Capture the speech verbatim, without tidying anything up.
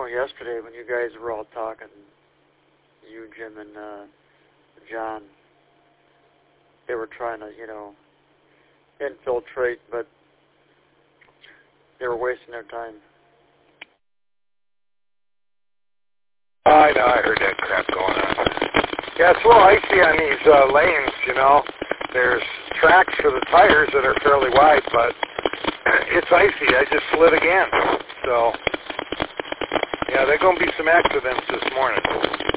yesterday when you guys were all talking, you, Jim, and uh, John, they were trying to, you know, infiltrate, but they were wasting their time. Oh, I know, I heard that crap going on. Yeah, it's a little icy on these uh, lanes, you know. There's tracks for the tires that are fairly wide, but it's icy. I just slid again. So, yeah, there are going to be some accidents this morning.